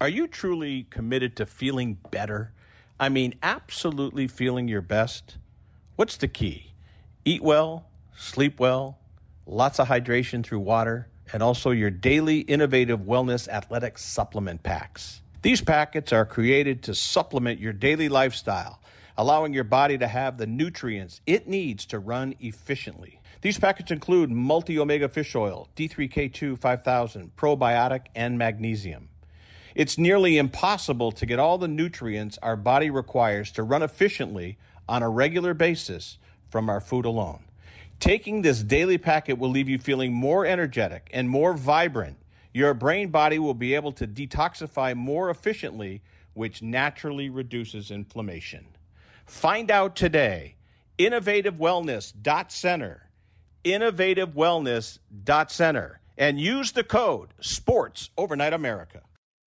Are you truly committed to feeling better? I mean, absolutely feeling your best? What's the key? Eat well, sleep well, lots of hydration through water, and also your daily innovative wellness athletic supplement packs. These packets are created to supplement your daily lifestyle, allowing your body to have the nutrients it needs to run efficiently. These packets include multi-omega fish oil, D3K2 5000, probiotic, and magnesium. It's nearly impossible to get all the nutrients our body requires to run efficiently on a regular basis from our food alone. Taking this daily packet will leave you feeling more energetic and more vibrant. Your brain body will be able to detoxify more efficiently, which naturally reduces inflammation. Find out today. InnovativeWellness.center. InnovativeWellness.center. And use the code SPORTS Overnight America.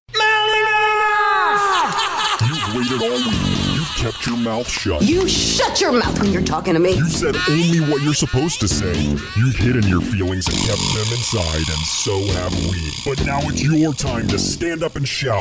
You've waited all week. You've kept your mouth shut. You shut your mouth when you're talking to me. You said only what you're supposed to say. You've hidden your feelings and kept them inside, and so have we. But now it's your time to stand up and shout.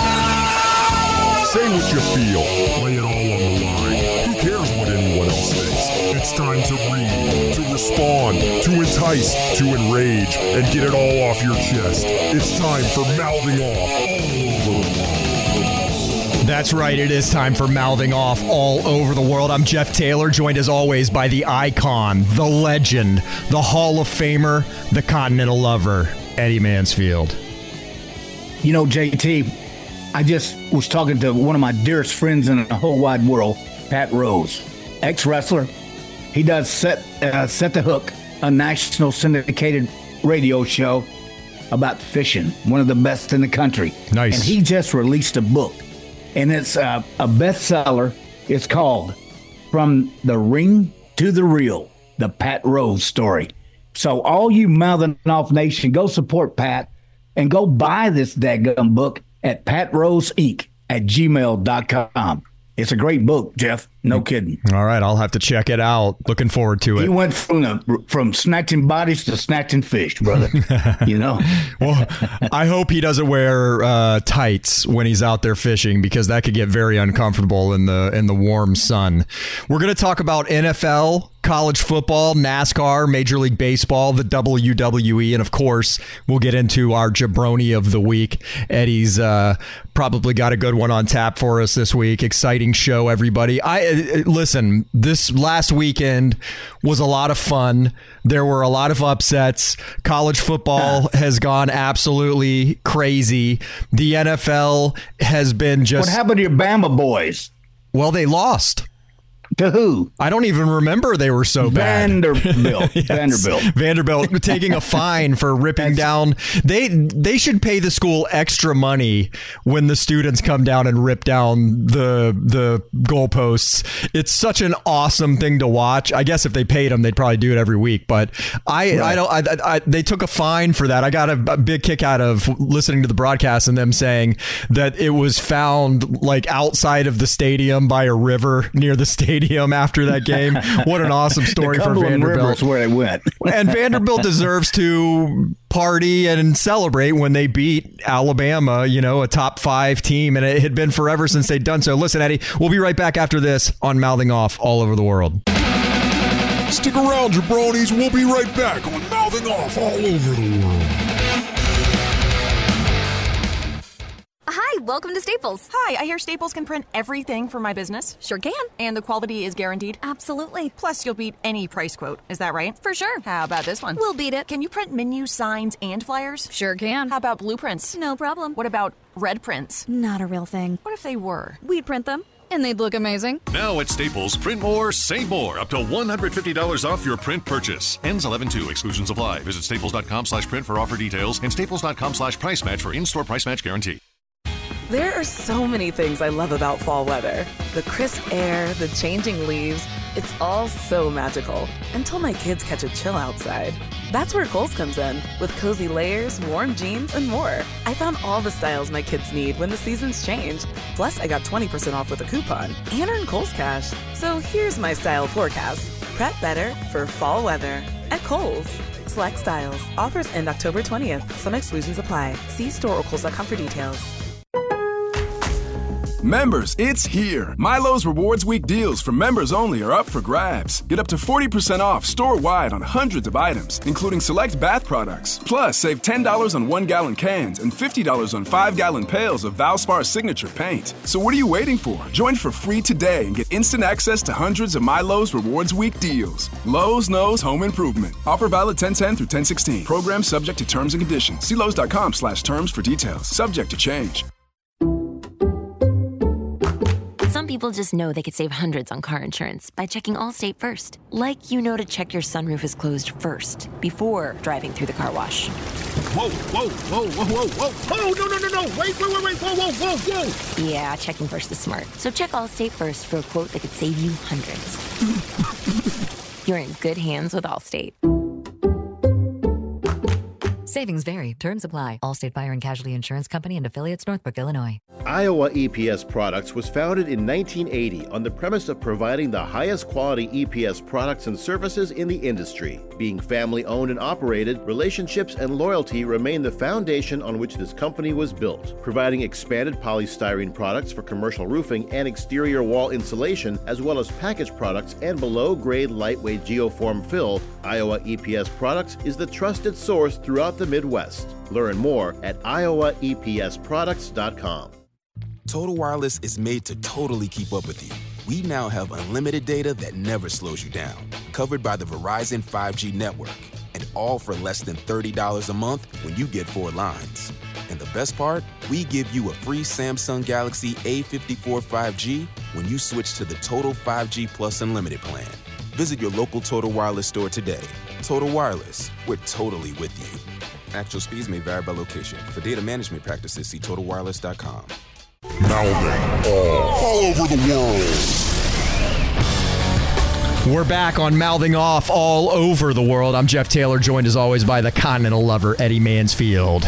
Say what you feel. Lay it all on the line. Who cares what anyone else thinks? It's time to read, to respond, to entice, to enrage, and get it all off your chest. It's time for Mouthing Off all over the world. That's right. It is time for Mouthing Off all over the world. I'm Jeff Taylor, joined as always by the icon, the legend, the Hall of Famer, the Continental Lover, Eddie Mansfield. You know, JT, I just was talking to one of my dearest friends in the whole wide world, Pat Rose, ex-wrestler. He does Set the Hook, a national syndicated radio show about fishing, one of the best in the country. Nice. And he just released a book, and it's a bestseller. It's called From the Ring to the Reel, the Pat Rose story. So all you Mouthing Off Nation, go support Pat and go buy this daggum book at patroseinc@gmail.com. It's a great book, Jeff. No kidding. All right, I'll have to check it out. Looking forward to it. He went from snatching bodies to snatching fish, brother. You know? Well, I hope he doesn't wear tights when he's out there fishing, because that could get very uncomfortable in the warm sun. We're going to talk about NFL, college football, NASCAR, Major League Baseball, the WWE, and of course, we'll get into our jabroni of the week. Eddie's probably got a good one on tap for us this week. Exciting show, everybody. Listen, this last weekend was a lot of fun. There were a lot of upsets. College football has gone absolutely crazy. The NFL has been just... What happened to your Bama boys? Well, they lost. To who? I don't even remember. They were so bad. Vanderbilt. Yes. Vanderbilt taking a fine for ripping down. They should pay the school extra money when the students come down and rip down the goalposts. It's such an awesome thing to watch. I guess if they paid them, they'd probably do it every week. But they took a fine for that. I got a big kick out of listening to the broadcast and them saying that it was found like outside of the stadium by a river near the stadium after that game. What an awesome story for Vanderbilt. Where they went. And Vanderbilt deserves to party and celebrate when they beat Alabama, a top 5 team, and it had been forever since they'd done so. Listen, Eddie, we'll be right back after this on Mouthing Off all over the world. Stick around, jabronis. We'll be right back on Mouthing Off all over the world. Hi, welcome to Staples. Hi, I hear Staples can print everything for my business. Sure can. And the quality is guaranteed? Absolutely. Plus, you'll beat any price quote. Is that right? For sure. How about this one? We'll beat it. Can you print menus, signs, and flyers? Sure can. How about blueprints? No problem. What about red prints? Not a real thing. What if they were? We'd print them, and they'd look amazing. Now at Staples, print more, save more. Up to $150 off your print purchase. Ends 11/2. Exclusions apply. Visit staples.com/print for offer details and staples.com/price match for in-store price match guarantee. There are so many things I love about fall weather. The crisp air, the changing leaves. It's all so magical. Until my kids catch a chill outside. That's where Kohl's comes in, with cozy layers, warm jeans, and more. I found all the styles my kids need when the seasons change. Plus, I got 20% off with a coupon and earned Kohl's Cash. So here's my style forecast. Prep better for fall weather at Kohl's. Select styles. Offers end October 20th. Some exclusions apply. See store or Kohl's.com for details. Members, it's here. Milo's Rewards Week deals for members only are up for grabs. Get up to 40% off store-wide on hundreds of items, including select bath products. Plus, save $10 on 1-gallon cans and $50 on 5-gallon pails of Valspar Signature paint. So what are you waiting for? Join for free today and get instant access to hundreds of Milo's Rewards Week deals. Lowe's knows home improvement. Offer valid 10/10 through 10/16. Program subject to terms and conditions. See Lowe's.com/terms for details. Subject to change. Some people just know they could save hundreds on car insurance by checking Allstate first. Like you know to check your sunroof is closed first before driving through the car wash. Whoa, whoa, whoa, whoa, whoa, whoa. Oh, no. Wait, whoa. Yeah, checking first is smart. So check Allstate first for a quote that could save you hundreds. You're in good hands with Allstate. Savings vary. Terms apply. Allstate Fire and Casualty Insurance Company and Affiliates, Northbrook, Illinois. Iowa EPS Products was founded in 1980 on the premise of providing the highest quality EPS products and services in the industry. Being family-owned and operated, relationships and loyalty remain the foundation on which this company was built. Providing expanded polystyrene products for commercial roofing and exterior wall insulation, as well as packaged products and below-grade lightweight geoform fill, Iowa EPS Products is the trusted source throughout the Midwest. Learn more at iowaepsproducts.com. Total Wireless is made to totally keep up with you. We now have unlimited data that never slows you down, covered by the Verizon 5G network, and all for less than $30 a month when you get 4 lines. And the best part? We give you a free Samsung Galaxy A54 5G when you switch to the Total 5G Plus Unlimited plan. Visit your local Total Wireless store today. Total Wireless, we're totally with you. Actual speeds may vary by location. For data management practices, see TotalWireless.com. Mouthing all over the world. We're back on Mouthing Off all over the world. I'm Jeff Taylor, joined as always by the Continental lover, Eddie Mansfield.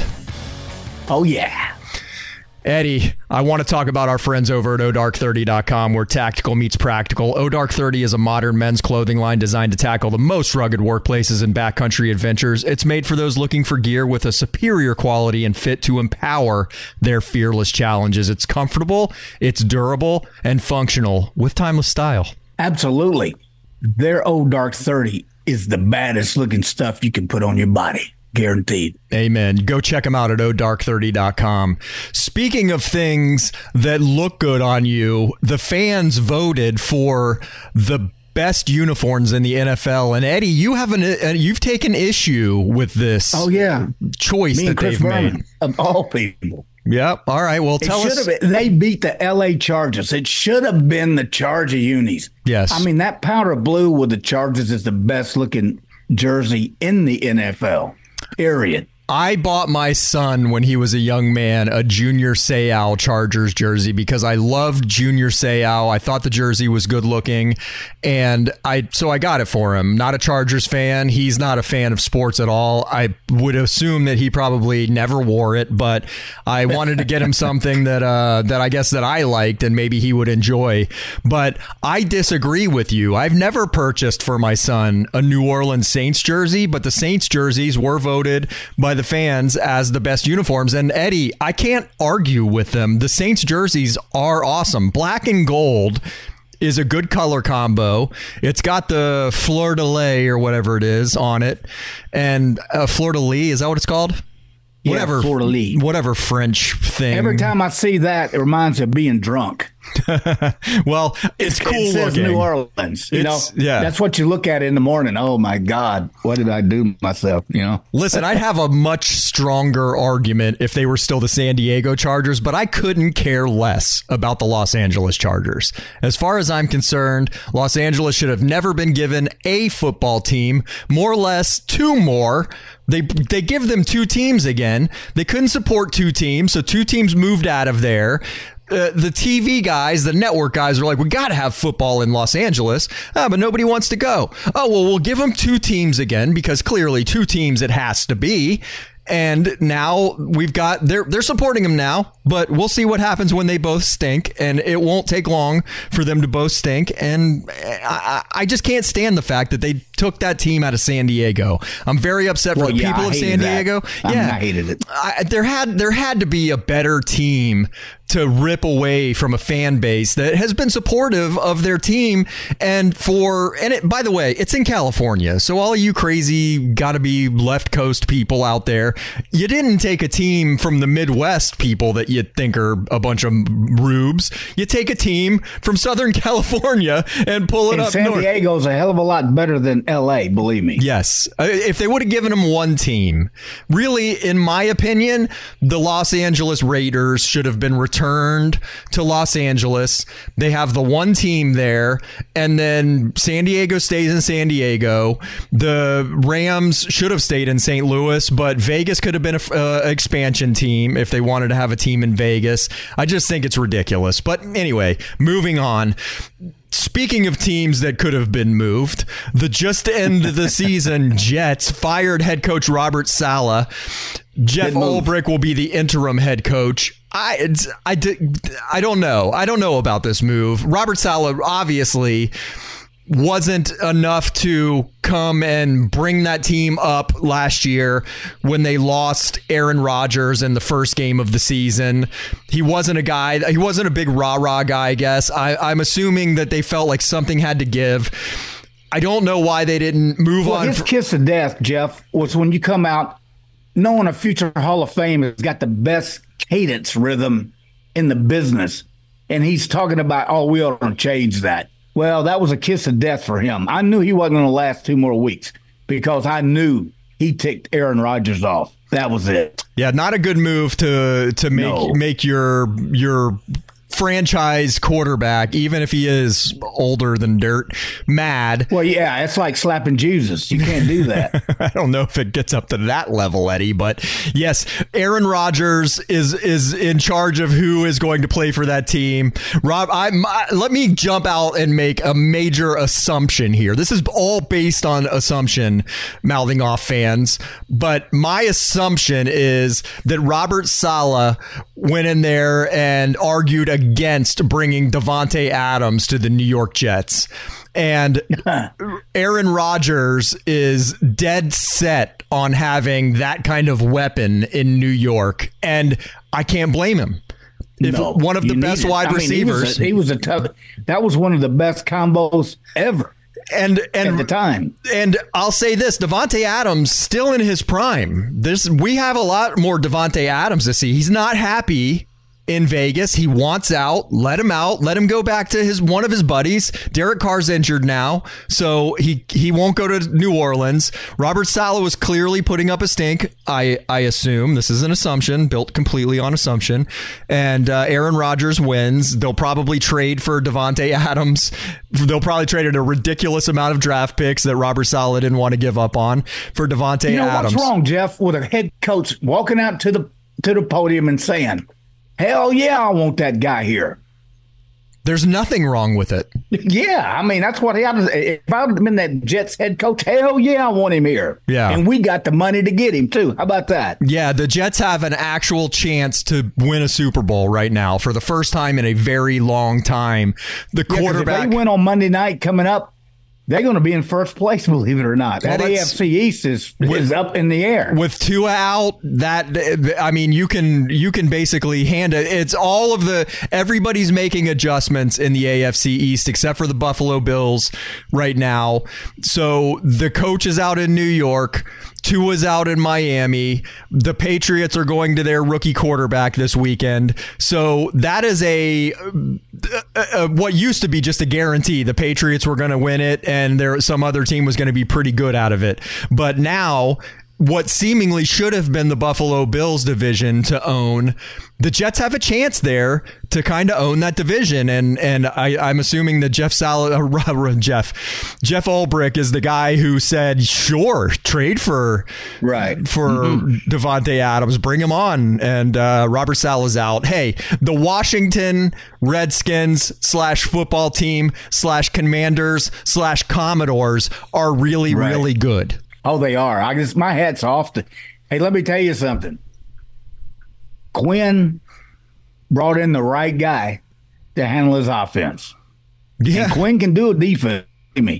Oh, yeah. Eddie, I want to talk about our friends over at odark30.com, where tactical meets practical. Odark30 is a modern men's clothing line designed to tackle the most rugged workplaces and backcountry adventures. It's made for those looking for gear with a superior quality and fit to empower their fearless challenges. It's comfortable, it's durable, and functional with timeless style. Absolutely. Their Odark30 is the baddest looking stuff you can put on your body. Guaranteed. Amen. Go check them out at odark30.com. Speaking of things that look good on you, the fans voted for the best uniforms in the NFL. And Eddie, you've taken issue with this choice that they've made. Of all people. Yep. All right. Well, tell us. They beat the LA Chargers. It should have been the Charger unis. Yes. I mean, that powder blue with the Chargers is the best looking jersey in the NFL. Period. I bought my son when he was a young man a Junior Seau Chargers jersey because I loved Junior Seau. I thought the jersey was good looking, and I got it for him. Not a Chargers fan. He's not a fan of sports at all. I would assume that he probably never wore it, but I wanted to get him something that I guess that I liked and maybe he would enjoy. But I disagree with you. I've never purchased for my son a New Orleans Saints jersey, but the Saints jerseys were voted by the fans as the best uniforms. And Eddie, I can't argue with them. The Saints jerseys are awesome. Black and gold is a good color combo. It's got the fleur de lis or whatever it is on it. And fleur de lis, is that what it's called? Yeah, fleur de lis. Whatever French thing. Every time I see that, it reminds me of being drunk. Well, it's cool it says looking. New Orleans. That's what you look at in the morning. Oh my God, what did I do myself? Listen, I'd have a much stronger argument if they were still the San Diego Chargers, but I couldn't care less about the Los Angeles Chargers. As far as I'm concerned, Los Angeles should have never been given a football team, more or less 2 more. They give them 2 teams again. They couldn't support 2 teams, so 2 teams moved out of there. The TV guys, the network guys are like, we got to have football in Los Angeles, but nobody wants to go. Oh, well, we'll give them 2 teams again because clearly 2 teams it has to be. And now we've got, they're supporting them now, but we'll see what happens when they both stink, and it won't take long for them to both stink. And I just can't stand the fact that they took that team out of San Diego. I'm very upset for the people of San Diego. I hated it. There had to be a better team to rip away from a fan base that has been supportive of their team. By the way, it's in California. So all you crazy gotta be left coast people out there, you didn't take a team from the Midwest people that you think are a bunch of rubes. You take a team from Southern California and pull it up San north. Diego's a hell of a lot better than LA, believe me. Yes. If they would have given them one team, really, in my opinion, the Los Angeles Raiders should have been returned to Los Angeles. They have the one team there, and then San Diego stays in San Diego. The Rams should have stayed in St. Louis, but Vegas could have been an expansion team if they wanted to have a team in Vegas. I just think it's ridiculous. But anyway, moving on. Speaking of teams that could have been moved, the just end of the season Jets fired head coach Robert Saleh. Jeff Ulbrich will be the interim head coach. I don't know. I don't know about this move. Robert Saleh obviously wasn't enough to come and bring that team up last year when they lost Aaron Rodgers in the first game of the season. He wasn't a big rah-rah guy, I guess. I'm assuming that they felt like something had to give. I don't know why they didn't move on. His kiss of death, Jeff, was when you come out knowing a future Hall of Fame has got the best cadence rhythm in the business. And he's talking about, we ought to change that. Well, that was a kiss of death for him. I knew he wasn't going to last 2 more weeks because I knew he ticked Aaron Rodgers off. That was it. Yeah, not a good move to make your franchise quarterback, even if he is older than dirt, mad. Well, yeah, it's like slapping Jesus. You can't do that. I don't know if it gets up to that level, Eddie, but yes, Aaron Rodgers is in charge of who is going to play for that team. Rob, let me jump out and make a major assumption here. This is all based on assumption, mouthing off fans, but my assumption is that Robert Saleh went in there and argued against bringing Davante Adams to the New York Jets. And Aaron Rodgers is dead set on having that kind of weapon in New York. And I can't blame him. One of the best wide receivers. He was a tough. That was one of the best combos ever. And at the time. And I'll say this, Davante Adams still in his prime. We have a lot more Davante Adams to see. He's not happy in Vegas. He wants out. Let him out. Let him go back to one of his buddies. Derek Carr's injured now, so he won't go to New Orleans. Robert Saleh was clearly putting up a stink. I assume. This is an assumption, built completely on assumption. And Aaron Rodgers wins. They'll probably trade for Davante Adams. They'll probably trade at a ridiculous amount of draft picks that Robert Saleh didn't want to give up on for Davante Adams. What's wrong, Jeff, with a head coach walking out to the podium and saying, hell yeah, I want that guy here. There's nothing wrong with it. Yeah, I mean, that's what happens. If I would have been that Jets head coach, hell yeah, I want him here. Yeah. And we got the money to get him, too. How about that? Yeah, the Jets have an actual chance to win a Super Bowl right now for the first time in a very long time. The quarterback. If they win on Monday night coming up, they're going to be in first place, believe it or not. That AFC East is up in the air. With Tua out, you can basically hand it. It's all of everybody's making adjustments in the AFC East except for the Buffalo Bills right now. So the coach is out in New York. Tua's out in Miami. The Patriots are going to their rookie quarterback this weekend. So that is what used to be just a guarantee. The Patriots were going to win it, and some other team was going to be pretty good out of it. But now, what seemingly should have been the Buffalo Bills division to own, the Jets have a chance there to kind of own that division. And I'm assuming that Jeff Ulbrich is the guy who said, sure, trade for Davante Adams, bring him on. And Robert Saleh's out. Hey, the Washington Redskins /football team /Commanders /Commodores are really, really good. Oh, they are. My hat's off. Hey, let me tell you something. Quinn brought in the right guy to handle his offense. Yeah. And Quinn can do a defense.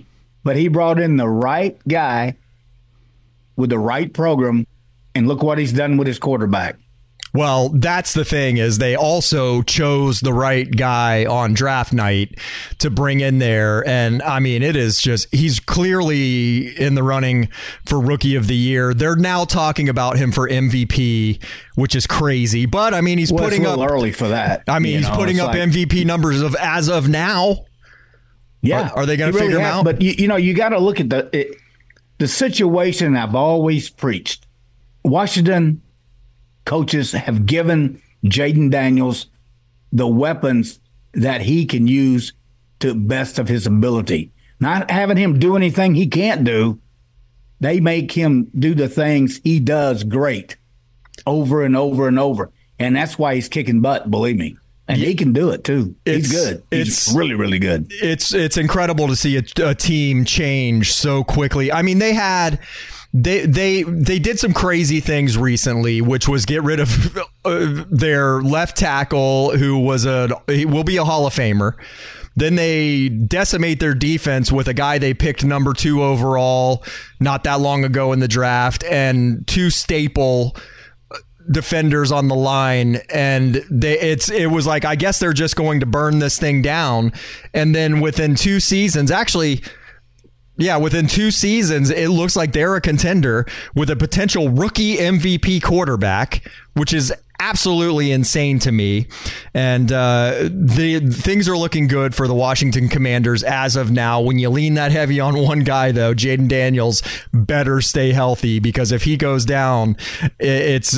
But he brought in the right guy with the right program, and look what he's done with his quarterback. Well, that's the thing, is they also chose the right guy on draft night to bring in there. And I mean, it is just, he's clearly in the running for Rookie of the Year. They're now talking about him for MVP, which is crazy. But I mean, he's putting it's a up little early for that. I mean, he's putting up MVP numbers as of now. Yeah. Are they going to figure him out? But you got to look at the situation I've always preached. Washington coaches have given Jaden Daniels the weapons that he can use to the best of his ability. Not having him do anything he can't do. They make him do the things he does great over and over and over. And that's why he's kicking butt, believe me. And he can do it too. He's good. He's really, really good. It's incredible to see a team change so quickly. I mean, they did some crazy things recently, which was get rid of their left tackle, who he will be a Hall of Famer. Then they decimate their defense with a guy they picked number 2 overall not that long ago in the draft, and 2 staple defenders on the line, and it was like, I guess they're just going to burn this thing down. And then within 2 seasons, within 2 seasons, it looks like they're a contender with a potential rookie MVP quarterback, which is absolutely insane to me. And the things are looking good for the Washington Commanders as of now. When you lean that heavy on one guy, though, Jaden Daniels better stay healthy, because if he goes down, that's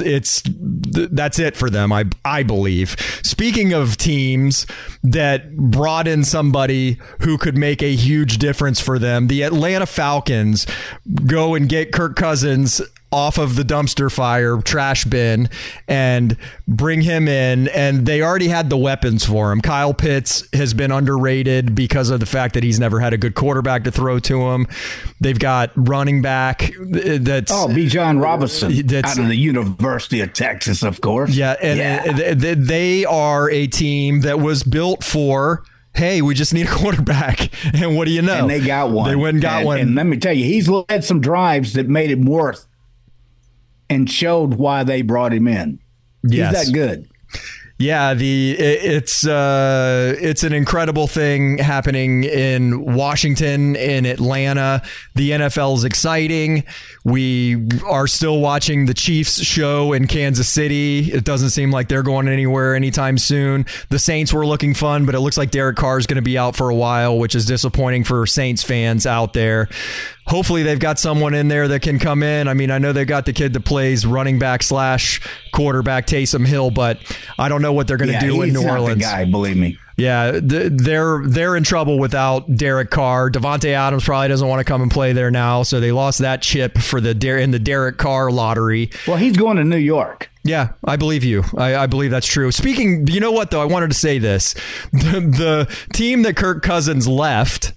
it for them, I believe. Speaking of teams that brought in somebody who could make a huge difference for them, the Atlanta Falcons go and get Kirk Cousins off of the dumpster fire trash bin and bring him in, and they already had the weapons for him. Kyle Pitts has been underrated because of the fact that he's never had a good quarterback to throw to him. They've got running back Bijan Robinson out of the University of Texas, of course. Yeah, and they are a team that was built for, hey, we just need a quarterback. And what do you know? And they got one. They went and got one. And let me tell you, he's led some drives that made him worth and showed why they brought him in. Yes. He's that good. Yeah, it's an incredible thing happening in Washington, in Atlanta. The NFL is exciting. We are still watching the Chiefs show in Kansas City. It doesn't seem like they're going anywhere anytime soon. The Saints were looking fun, but it looks like Derek Carr is going to be out for a while, which is disappointing for Saints fans out there. Hopefully they've got someone in there that can come in. I mean, I know they've got the kid that plays running back / quarterback, Taysom Hill, but I don't know what they're going to do in New Orleans. The guy, believe me. Yeah, they're in trouble without Derek Carr. Devontae Adams probably doesn't want to come and play there now, so they lost that chip in the Derek Carr lottery. Well, he's going to New York. Yeah, I believe you. I believe that's true. Speaking, you know what, though? I wanted to say this. The team that Kirk Cousins left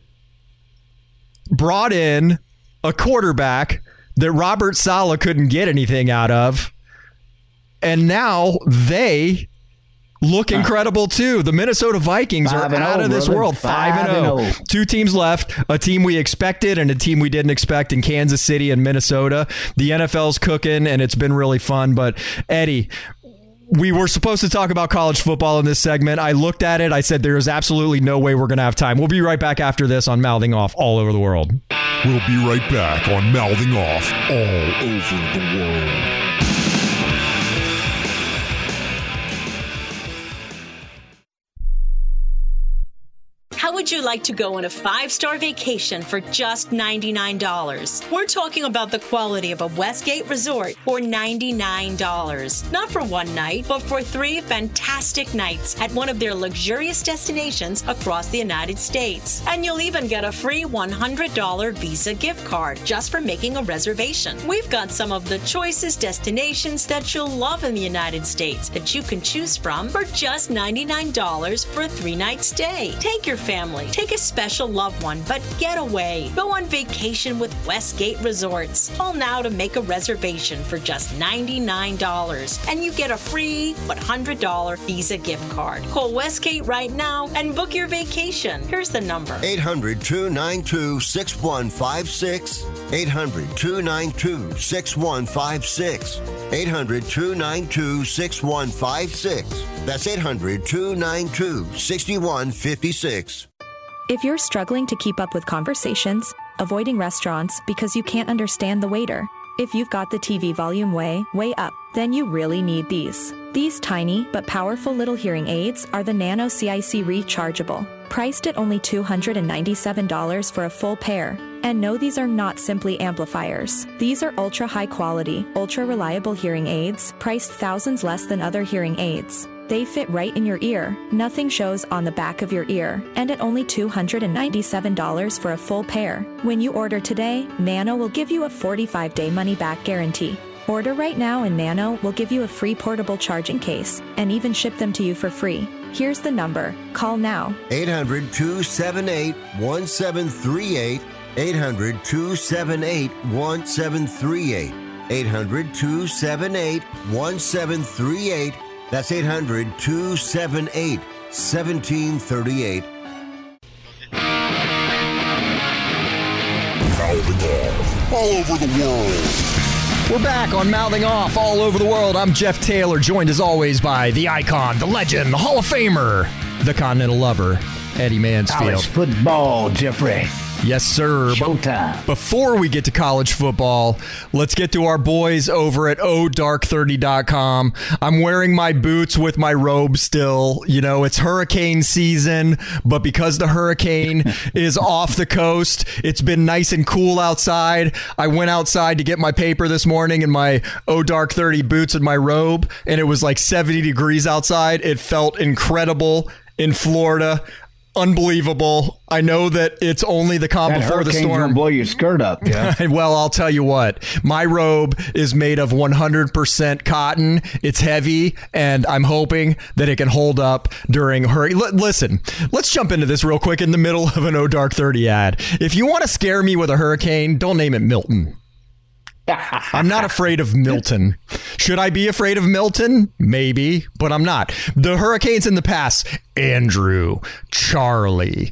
brought in a quarterback that Robert Saleh couldn't get anything out of, and now they look incredible too. The Minnesota Vikings are out of this world. 5-0. 2 teams left, a team we expected and a team we didn't expect in Kansas City and Minnesota. The NFL's cooking, and it's been really fun. But Eddie, we were supposed to talk about college football in this segment. I looked at it. I said there is absolutely no way we're going to have time. We'll be right back after this on Mouthing Off All Over the World. We'll be right back on Mouthing Off All Over the World. How would you like to go on a 5-star vacation for just $99? We're talking about the quality of a Westgate resort for $99. Not for one night, but for 3 fantastic nights at one of their luxurious destinations across the United States. And you'll even get a free $100 Visa gift card just for making a reservation. We've got some of the choicest destinations that you'll love in the United States that you can choose from for just $99 for a 3-night stay. Take your family family, take a special loved one, but get away. Go on vacation with Westgate Resorts. Call now to make a reservation for just $99, and you get a free $100 Visa gift card. Call Westgate right now and book your vacation. Here's the number. 800-292-6156. 800-292-6156. 800-292-6156. That's 800-292-6156. If you're struggling to keep up with conversations, avoiding restaurants because you can't understand the waiter, if you've got the TV volume way up, then you really need these. These tiny but powerful little hearing aids are the Nano CIC Rechargeable, priced at only $297 for a full pair. And no, these are not simply amplifiers. These are ultra high quality, ultra reliable hearing aids, priced thousands less than other hearing aids. They fit right in your ear, nothing shows on the back of your ear, and at only $297 for a full pair. When you order today, Nano will give you a 45-day money-back guarantee. Order right now and Nano will give you a free portable charging case and even ship them to you for free. Here's the number. Call now. 800-278-1738. 800-278-1738. 800-278-1738. That's 800-278-1738. Mouthing off all over the world. We're back on Mouthing Off all over the world. I'm Jeff Taylor, joined as always by the icon, the legend, the Hall of Famer, the Continental Lover, Eddie Mansfield. College football, Jeffrey. Yes, sir. Showtime. Before we get to college football, let's get to our boys over at odark30.com. I'm wearing my boots with my robe still. You know, it's hurricane season, but because the hurricane is off the coast, it's been nice and cool outside. I went outside to get my paper this morning in my odark30 boots and my robe, and it was like 70 degrees outside. It felt incredible in Florida. Unbelievable. I know that it's only the calm before the storm. Gonna blow your skirt up. Yeah. Well, I'll tell you what. My robe is made of 100% cotton. It's heavy, and I'm hoping that it can hold up during hurricane. Listen, let's jump into this real quick in the middle of an odark30 ad. If you want to scare me with a hurricane, don't name it Milton. I'm not afraid of Milton. Should I be afraid of Milton? Maybe, but I'm not. The hurricanes in the past, Andrew, Charlie,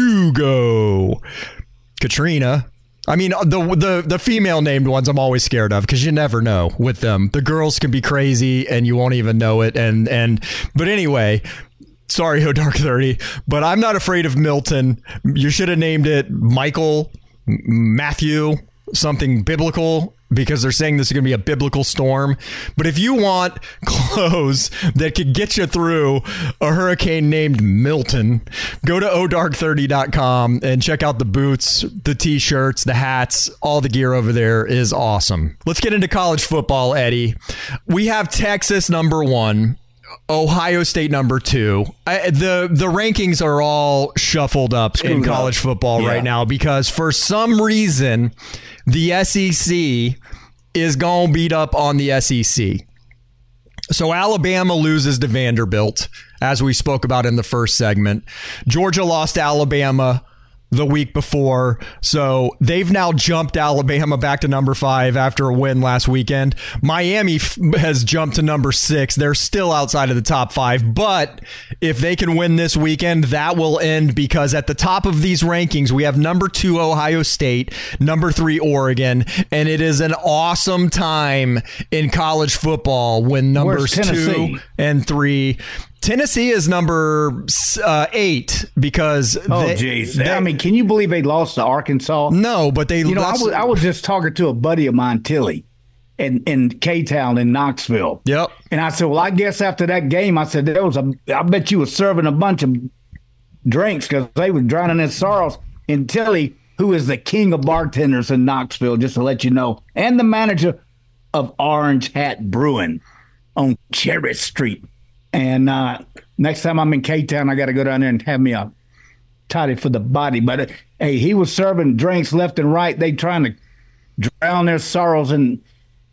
Hugo, Katrina. I mean, the female named ones I'm always scared of because you never know with them. The girls can be crazy and you won't even know it. But anyway, sorry, odark30, but I'm not afraid of Milton. You should have named it Michael, Matthew, something biblical, because they're saying this is going to be a biblical storm. But if you want clothes that could get you through a hurricane named Milton, go to odark30.com and check out the boots, the t-shirts, the hats. All the gear over there is awesome. Let's get into college football, Eddie. We have Texas number 1. Ohio State number 2. The rankings are all shuffled up in college football right now because for some reason the SEC is going to beat up on the SEC. So Alabama loses to Vanderbilt, as we spoke about in the first segment. Georgia lost to Alabama the week before, so they've now jumped Alabama back to number 5 after a win last weekend. Miami has jumped to number 6. They're still outside of the top 5, but if they can win this weekend, that will end, because at the top of these rankings, we have number 2 Ohio State, number 3 Oregon, and it is an awesome time in college football when numbers 2 and 3. Tennessee is number 8 because I mean, can you believe they lost to Arkansas? No, but they. I was just talking to a buddy of mine, Tilly, in K-Town in Knoxville. Yep. And I said, well, I guess after that game, I said I bet you were serving a bunch of drinks because they were drowning in sorrows. And Tilly, who is the king of bartenders in Knoxville, just to let you know, and the manager of Orange Hat Brewing on Cherry Street. And next time I'm in K-Town, I got to go down there and have me a toddy for the body. But, hey, he was serving drinks left and right. They trying to drown their sorrows. And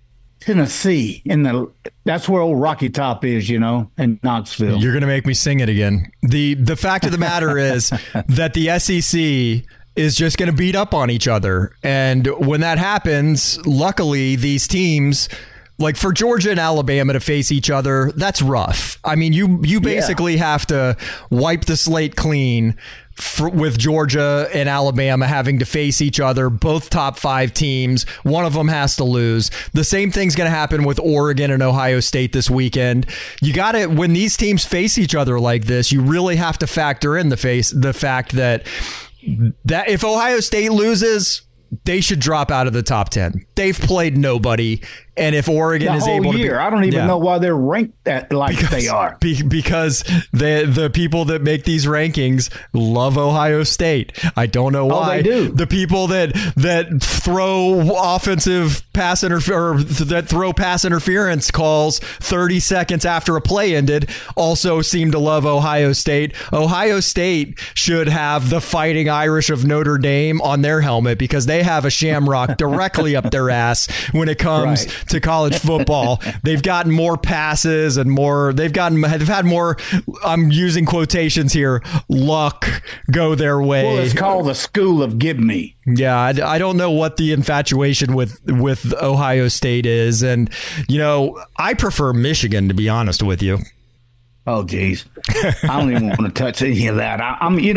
Tennessee, that's where old Rocky Top is, in Knoxville. You're going to make me sing it again. The fact of the matter is that the SEC is just going to beat up on each other. And when that happens, luckily, these teams, like for Georgia and Alabama to face each other, that's rough. I mean, you basically have to wipe the slate clean with Georgia and Alabama having to face each other, both top 5 teams. One of them has to lose. The same thing's going to happen with Oregon and Ohio State this weekend. You got to, when these teams face each other like this, you really have to factor in the fact that if Ohio State loses, they should drop out of the top 10. They've played nobody. And if Oregon is able to I don't even know why they're ranked because they are. Because the people that make these rankings love Ohio State. I don't know why. They do. The people that throw offensive pass that throw pass interference calls 30 seconds after a play ended also seem to love Ohio State. Ohio State should have the Fighting Irish of Notre Dame on their helmet because they have a shamrock directly up their ass when it comes to college football. They've gotten more passes and they've had more, I'm using quotations here, luck go their way. Well, it's called the School of Give Me. Yeah, I don't know what the infatuation with Ohio State is. And, I prefer Michigan, to be honest with you. Oh, geez. I don't even want to touch any of that.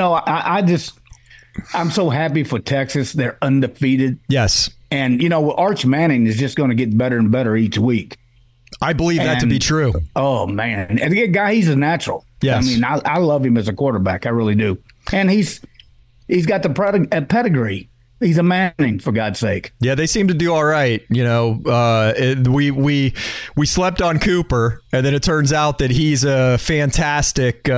I'm so happy for Texas. They're undefeated. Yes. And, Arch Manning is just going to get better and better each week. I believe that to be true. Oh, man. And the guy, he's a natural. Yes. I mean, I love him as a quarterback. I really do. And he's got the pedigree. He's a Manning, for God's sake. Yeah, they seem to do all right. We slept on Cooper, and then it turns out that he's a fantastic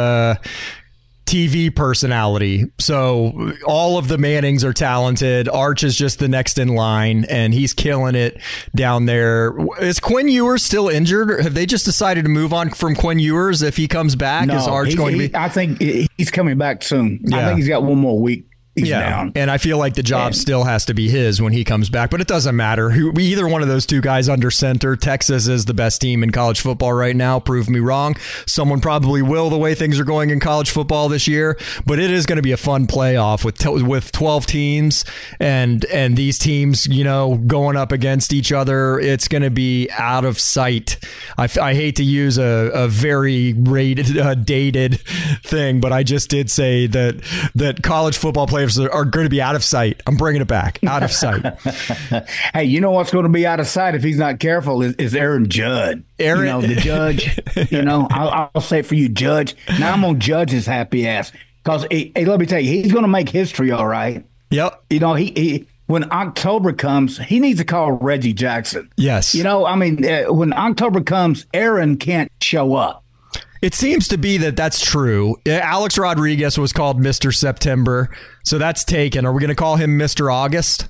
TV personality. So all of the Mannings are talented. Arch is just the next in line, and he's killing it down there. Is Quinn Ewers still injured? Or have they just decided to move on from Quinn Ewers if he comes back? No, is Arch going to be? I think he's coming back soon. Yeah. I think he's got one more week. He's down. And I feel like the job still has to be his when he comes back, but it doesn't matter. Either one of those two guys under center. Texas is the best team in college football right now. Prove me wrong. Someone probably will, the way things are going in college football this year, but it is going to be a fun playoff with 12 teams and these teams, going up against each other. It's going to be out of sight. I hate to use a very dated thing, but I just did say that college football players are going to be out of sight. I'm bringing it back. Out of sight. Hey, you know what's going to be out of sight if he's not careful is Aaron Judd. The judge. I'll say it for you, Judge. Now I'm going to judge his happy ass because, hey, let me tell you, he's going to make history, all right? Yep. He when October comes, he needs to call Reggie Jackson. Yes. When October comes, Aaron can't show up. It seems to be that's true. Alex Rodriguez was called Mr. September, so that's taken. Are we going to call him Mr. August?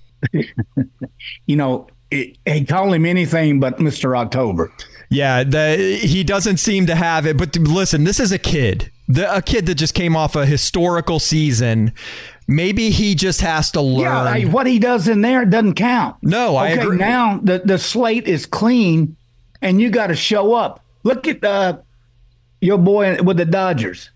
He call him anything but Mr. October. Yeah, he doesn't seem to have it. But listen, this is a kid. A kid that just came off a historical season. Maybe he just has to learn. Yeah, what he does in there doesn't count. No, I agree. Now the slate is clean, and you got to show up. Look at your boy with the Dodgers.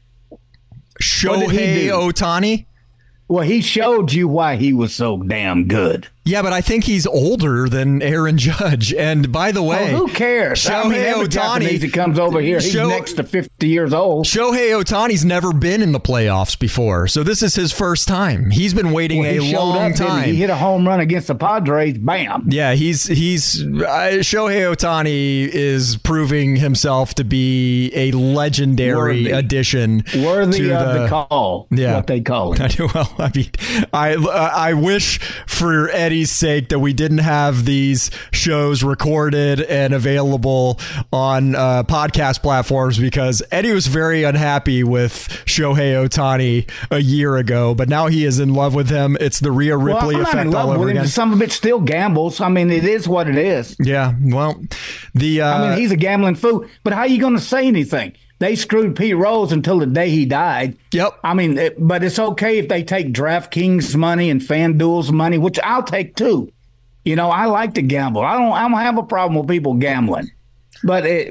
Shohei Ohtani? Well, he showed you why he was so damn good. Yeah, but I think he's older than Aaron Judge. And by the way, who cares? Shohei Ohtani, he comes over here. He's next to 50 years old. Shohei Ohtani's never been in the playoffs before, so this is his first time. He's been waiting a long time. He hit a home run against the Padres. Bam. Yeah, Shohei Ohtani is proving himself to be a legendary addition, worthy of the call. Yeah, what they call it. Well, I mean, I wish for Eddie's sake that we didn't have these shows recorded and available on podcast platforms, because Eddie was very unhappy with Shohei Ohtani a year ago, but now he is in love with him. It's the Rhea Ripley effect all over again. Some of it still gambles. I mean, it is what it is. Yeah, well, he's a gambling fool, but how are you going to say anything? They screwed Pete Rose until the day he died. Yep. I mean, but it's okay if they take DraftKings money and FanDuel's money, which I'll take too. You know, I like to gamble. I don't have a problem with people gambling. But at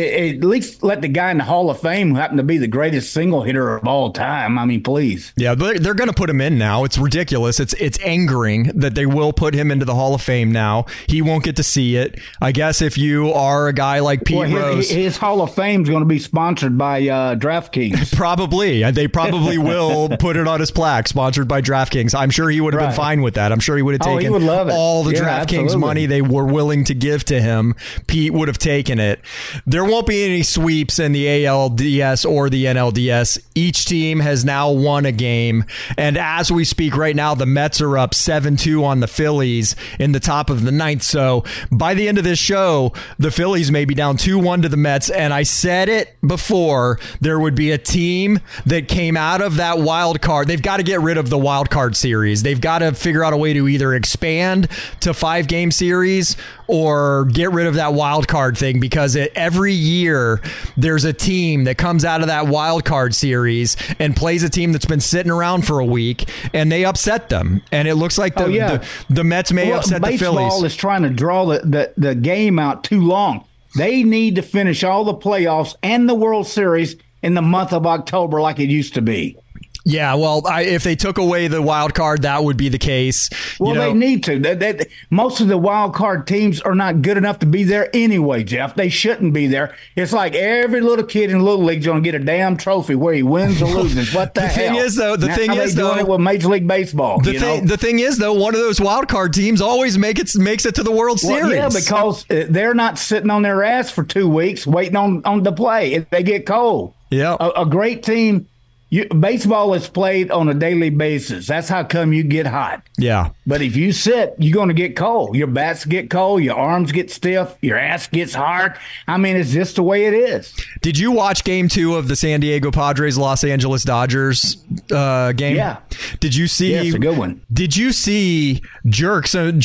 least let the guy in the Hall of Fame who happened to be the greatest single hitter of all time. I mean, please. Yeah, they're going to put him in now. It's ridiculous. It's angering that they will put him into the Hall of Fame now. He won't get to see it. I guess if you are a guy like Pete Rose, his Hall of Fame is going to be sponsored by DraftKings. Probably. They probably will put it on his plaque, sponsored by DraftKings. I'm sure he would have been fine with that. I'm sure he would have taken he would love it. all the DraftKings money they were willing to give to him. Pete would have taken it. There won't be any sweeps in the ALDS or the NLDS. Each team has now won a game. And as we speak right now, the Mets are up 7-2 on the Phillies in the top of the ninth. So by the end of this show, the Phillies may be down 2-1 to the Mets. And I said it before, there would be a team that came out of that wild card. They've got to get rid of the wild card series. They've got to figure out a way to either expand to 5-game series or get rid of that wild card thing, because every year there's a team that comes out of that wild card series and plays a team that's been sitting around for a week, and they upset them. And it looks like the Mets may upset the Phillies. Baseball is trying to draw the game out too long. They need to finish all the playoffs and the World Series in the month of October like it used to be. Yeah, well, if they took away the wild card, that would be the case. Well, they need to. Most of the wild card teams are not good enough to be there anyway, Jeff. They shouldn't be there. It's like every little kid in Little League is going to get a damn trophy where he wins or loses. What the hell? The thing is, doing it with Major League Baseball. The thing is, though, one of those wild card teams always makes it to the World Series. Yeah, because they're not sitting on their ass for 2 weeks waiting on the play if they get cold. Yeah, a great team. Baseball is played on a daily basis. That's how come you get hot. Yeah. But if you sit, you're going to get cold. Your bats get cold. Your arms get stiff. Your ass gets hard. I mean, it's just the way it is. Did you watch Game 2 of the San Diego Padres Los Angeles Dodgers game? Yeah. Did you see? Yeah, it's a good one. Did you see Jurickson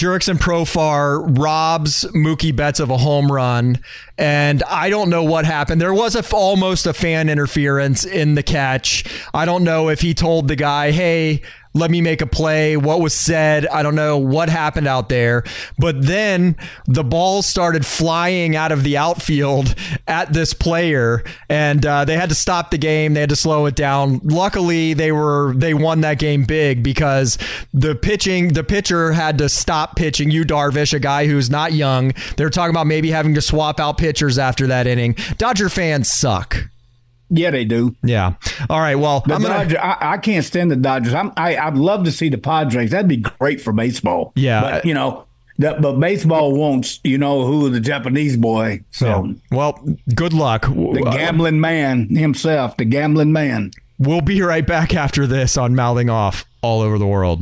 Profar robs Mookie Betts of a home run? And I don't know what happened. There was almost a fan interference in the catch. I don't know if he told the guy, hey, let me make a play. What was said? I don't know what happened out there. But then the ball started flying out of the outfield at this player, and they had to stop the game. They had to slow it down. Luckily, they won that game big because the pitcher had to stop pitching. Yu Darvish, a guy who's not young. They were talking about maybe having to swap out pitchers after that inning. Dodger fans suck. Yeah, they do. Yeah. All right. Well, I can't stand the Dodgers. I'd love to see the Padres. That'd be great for baseball. Yeah. But but baseball wants who the Japanese boy. So yeah. Well, good luck. The gambling man himself. The gambling man. We'll be right back after this on Mouthing Off All Over the World.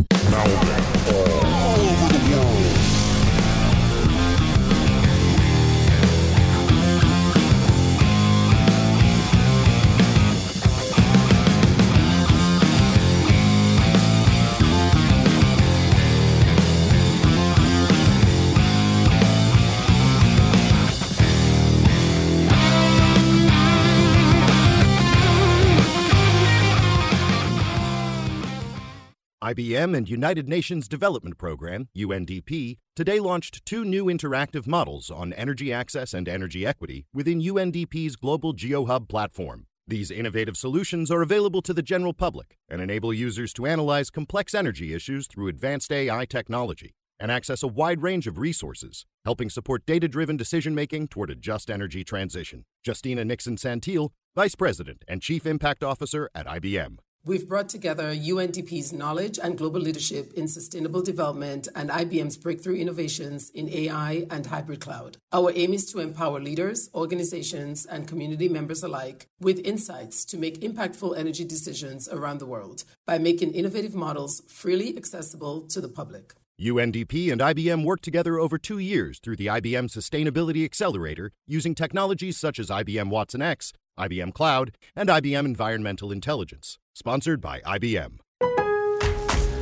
IBM and United Nations Development Program, UNDP, today launched 2 new interactive models on energy access and energy equity within UNDP's Global GeoHub platform. These innovative solutions are available to the general public and enable users to analyze complex energy issues through advanced AI technology and access a wide range of resources, helping support data-driven decision-making toward a just energy transition. Justina Nixon-Santil, Vice President and Chief Impact Officer at IBM. We've brought together UNDP's knowledge and global leadership in sustainable development and IBM's breakthrough innovations in AI and hybrid cloud. Our aim is to empower leaders, organizations, and community members alike with insights to make impactful energy decisions around the world by making innovative models freely accessible to the public. UNDP and IBM worked together over 2 years through the IBM Sustainability Accelerator using technologies such as IBM Watson X, IBM Cloud, and IBM Environmental Intelligence. Sponsored by IBM.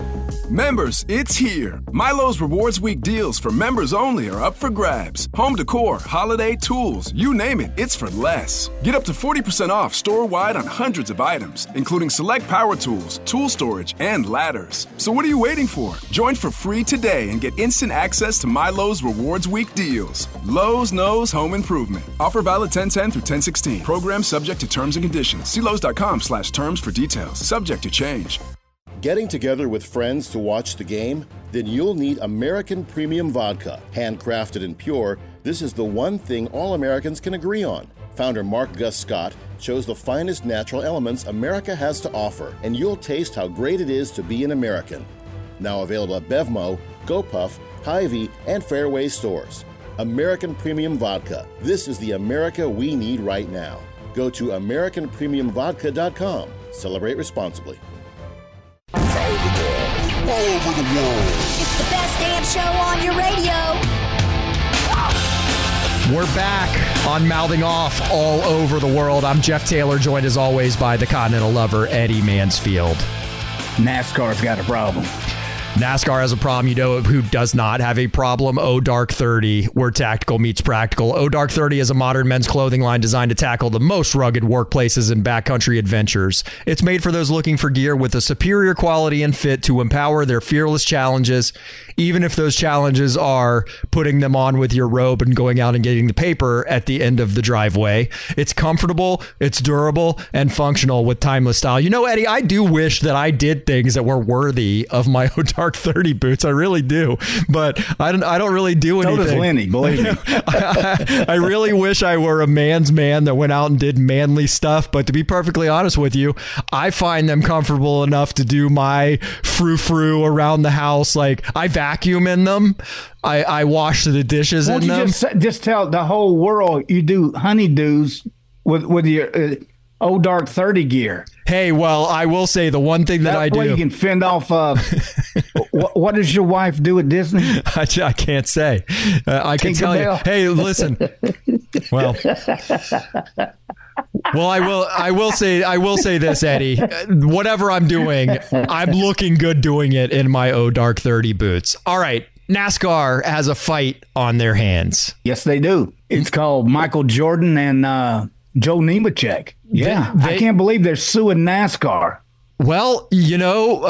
Members, it's here. Milo's Rewards Week deals for members only are up for grabs. Home decor, holiday tools, you name it, it's for less. Get up to 40% off store-wide on hundreds of items, including select power tools, tool storage, and ladders. So what are you waiting for? Join for free today and get instant access to Milo's Rewards Week deals. Lowe's knows home improvement. Offer valid 10/10 through 10/16. Program subject to terms and conditions. See Lowe's.com/terms for details. Subject to change. Getting together with friends to watch the game? Then you'll need American Premium Vodka. Handcrafted and pure, this is the one thing all Americans can agree on. Founder Mark Gus Scott chose the finest natural elements America has to offer, and you'll taste how great it is to be an American. Now available at BevMo, GoPuff, Hy-Vee, and Fairway stores. American Premium Vodka. This is the America we need right now. Go to AmericanPremiumVodka.com. Celebrate responsibly. All over the world. It's the best damn show on your radio. We're back on Mouthing Off all over the world. I'm Jeff Taylor, joined as always by the Continental Lover, Eddie Mansfield. NASCAR's got a problem. NASCAR has a problem. You know who does not have a problem? Oh Dark 30, where tactical meets practical. Oh Dark 30 is a modern men's clothing line designed to tackle the most rugged workplaces and backcountry adventures. It's made for those looking for gear with a superior quality and fit to empower their fearless challenges, even if those challenges are putting them on with your robe and going out and getting the paper at the end of the driveway. It's comfortable, it's durable, and functional with timeless style. You know, Eddie, I do wish that I did things that were worthy of my Oh Dark 30 boots. I really do, but I don't really do anything. So does Lenny, believe me. I really wish I were a man's man that went out and did manly stuff, but to be perfectly honest with you, I find them comfortable enough to do my frou-frou around the house. Like, I vacuum in them. I wash the dishes in them. Just tell the whole world you do honeydews with your Oh Dark 30 gear. Hey, well, I will say the one thing that I do. You can fend off. What does your wife do at Disney? I can't say. I can tell you. Hey, listen. Well, I will say this, Eddie. Whatever I'm doing, I'm looking good doing it in my Oh Dark 30 boots. All right. NASCAR has a fight on their hands. Yes, they do. It's called Michael Jordan and Joe Nemechek. Yeah, I can't believe they're suing NASCAR. Well, you know,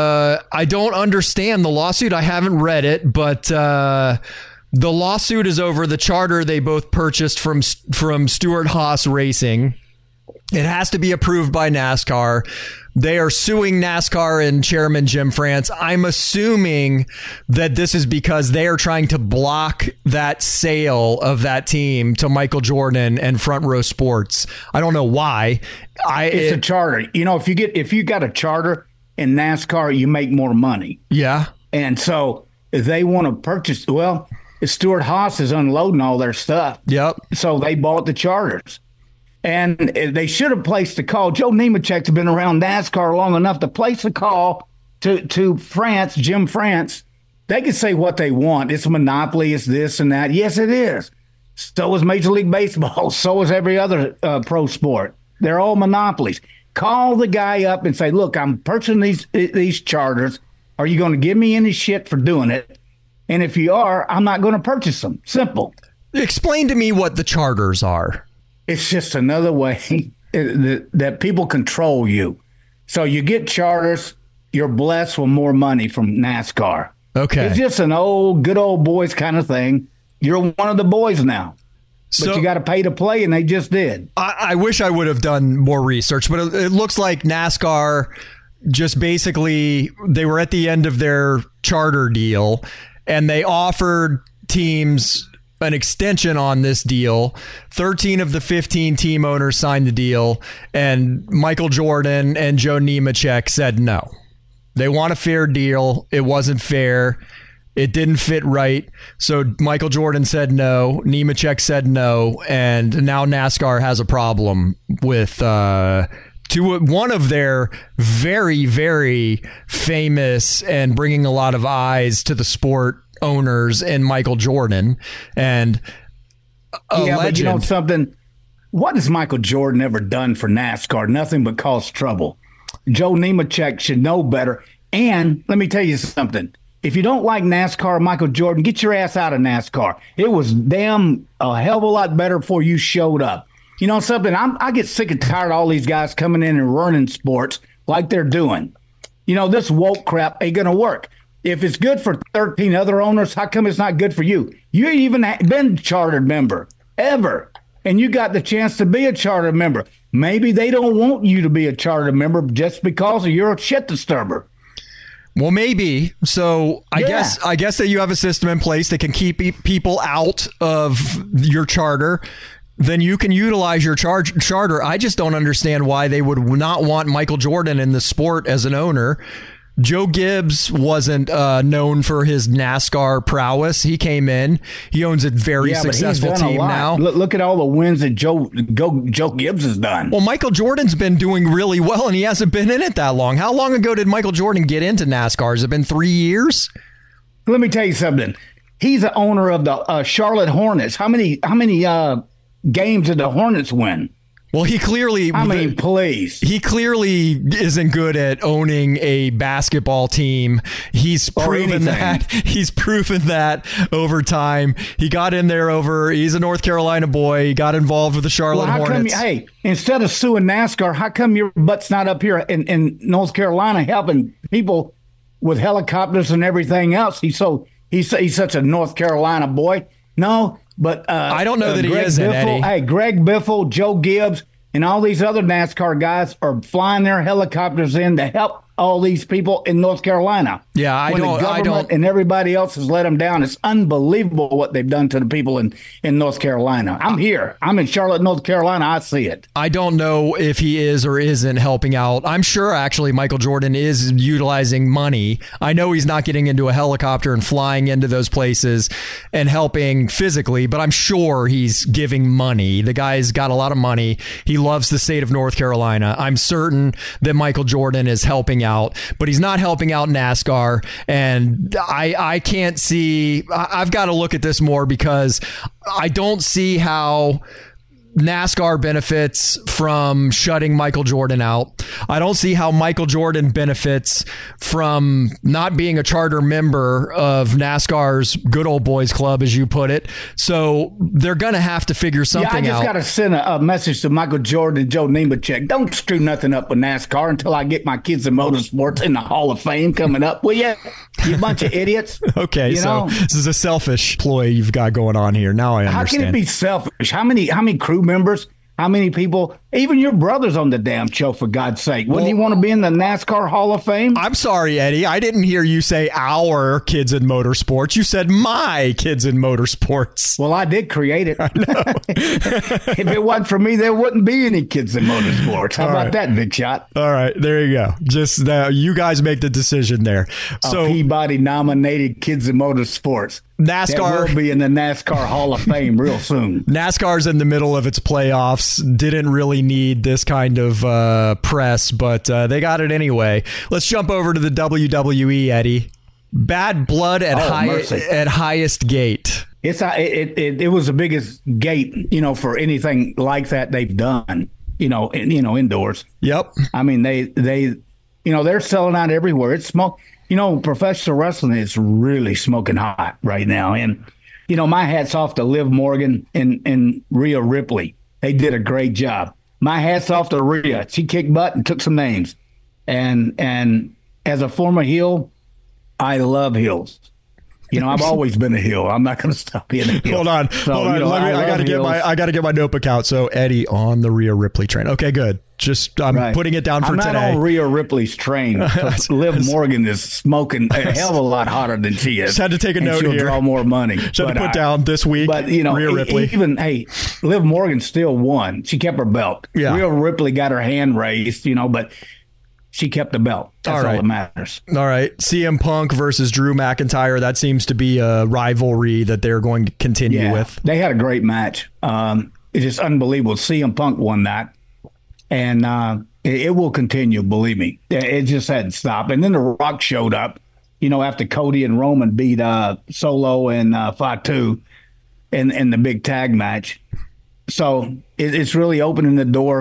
I don't understand the lawsuit. I haven't read it, but the lawsuit is over the charter they both purchased from Stewart-Haas Racing. It has to be approved by NASCAR. They are suing NASCAR and Chairman Jim France. I'm assuming that this is because they are trying to block that sale of that team to Michael Jordan and Front Row Sports. I don't know why. It's a charter. You know, if you got a charter in NASCAR, you make more money. Yeah. And so if they want to purchase, well, Stewart-Haas is unloading all their stuff. Yep. So they bought the charters. And they should have placed a call. Joe Nemechek's been around NASCAR long enough to place a call to France, Jim France. They can say what they want. It's a monopoly. It's this and that. Yes, it is. So is Major League Baseball. So is every other pro sport. They're all monopolies. Call the guy up and say, look, I'm purchasing these charters. Are you going to give me any shit for doing it? And if you are, I'm not going to purchase them. Simple. Explain to me what the charters are. It's just another way that people control you. So you get charters, you're blessed with more money from NASCAR. Okay. It's just an good old boys kind of thing. You're one of the boys now. But you got to pay to play, and they just did. I wish I would have done more research, but it looks like NASCAR just basically, they were at the end of their charter deal, and they offered teams an extension on this deal. 13 of the 15 team owners signed the deal, and Michael Jordan and Joe Nemechek said no. They want a fair deal. It wasn't fair. It didn't fit right. So Michael Jordan said no. Nemechek said no. And now NASCAR has a problem with one of their very, very famous and bringing a lot of eyes to the sport owners in Michael Jordan and legend. But you know something? What has Michael Jordan ever done for NASCAR? Nothing but cause trouble. Joe Nemechek should know better. And let me tell you something. If you don't like NASCAR, Michael Jordan, get your ass out of NASCAR. It was damn a hell of a lot better before you showed up. You know something? I get sick and tired of all these guys coming in and running sports like they're doing. You know, this woke crap ain't going to work. If it's good for 13 other owners, how come it's not good for you? You ain't even been a chartered member ever, and you got the chance to be a chartered member. Maybe they don't want you to be a chartered member just because you're a shit disturber. Well, maybe. So I guess that you have a system in place that can keep people out of your charter. Then you can utilize your charter. I just don't understand why they would not want Michael Jordan in the sport as an owner. Joe Gibbs wasn't known for his NASCAR prowess. He came in. He owns a very successful team now. Look at all the wins that Joe Gibbs has done. Well, Michael Jordan's been doing really well, and he hasn't been in it that long. How long ago did Michael Jordan get into NASCAR? Has it been 3 years? Let me tell you something. He's the owner of the Charlotte Hornets. How many games did the Hornets win? Well, he clearly... please. He clearly isn't good at owning a basketball team. He's proven that. He's proven that over time. He got in there he's a North Carolina boy. He got involved with the Charlotte Hornets. Instead of suing NASCAR, how come your butt's not up here in North Carolina helping people with helicopters and everything else? He's such a North Carolina boy. No, but I don't know that he is, Eddie. Hey, Greg Biffle, Joe Gibbs, and all these other NASCAR guys are flying their helicopters in to help all these people in North Carolina. Yeah, the government and everybody else has let them down. It's unbelievable what they've done to the people in North Carolina. I'm here. I'm in Charlotte, North Carolina. I see it. I don't know if he is or isn't helping out. I'm sure actually Michael Jordan is utilizing money. I know he's not getting into a helicopter and flying into those places and helping physically, but I'm sure he's giving money. The guy's got a lot of money. He loves the state of North Carolina. I'm certain that Michael Jordan is helping out, but he's not helping out NASCAR. And I can't see, I've got to look at this more because I don't see how NASCAR benefits from shutting Michael Jordan out. I don't see how Michael Jordan benefits from not being a charter member of NASCAR's good old boys club, as you put it. So they're going to have to figure something out. I just got to send a message to Michael Jordan and Joe Nemechek. Don't screw nothing up with NASCAR until I get my kids in motorsports in the Hall of Fame coming up. Will you? You bunch of idiots. Okay, this is a selfish ploy you've got going on here. Now I understand. How can it be selfish? How many crew members? How many people? Even your brother's on the damn show, for God's sake. Wouldn't he want to be in the NASCAR Hall of Fame? I'm sorry, Eddie. I didn't hear you say our kids in motorsports. You said my kids in motorsports. Well, I did create it. I know. If it wasn't for me, there wouldn't be any kids in motorsports. How about that, Big Shot? All right, there you go. Just you guys make the decision there. So Peabody nominated kids in motorsports. NASCAR that will be in the NASCAR Hall of Fame real soon. NASCAR's in the middle of its playoffs. Didn't really need this kind of press, but they got it anyway. Let's jump over to the WWE, Eddie. Bad blood at highest gate. It was the biggest gate, for anything like that they've done. Indoors. Yep. I mean, they're selling out everywhere. It's smoke. Professional wrestling is really smoking hot right now. And, my hat's off to Liv Morgan and Rhea Ripley. They did a great job. My hat's off to Rhea. She kicked butt and took some names. And as a former heel, I love heels. I've always been a heel. I'm not going to stop being a heel. Hold on. I got to get my notebook out. So Eddie on the Rhea Ripley train. Okay, good. Just I'm putting it down for today. I'm not on Rhea Ripley's train. Liv Morgan is smoking a hell of a lot hotter than she is. Just had to take a note she'll here. Draw more money. Just had to put down this week. But Rhea Ripley. Liv Morgan still won. She kept her belt. Yeah. Rhea Ripley got her hand raised. But she kept the belt. That's all that matters. All right. CM Punk versus Drew McIntyre. That seems to be a rivalry that they're going to continue with. They had a great match. It's just unbelievable. CM Punk won that. And it will continue, believe me. It just hadn't stopped. And then The Rock showed up, after Cody and Roman beat Solo and Fatu in the big tag match. So it's really opening the door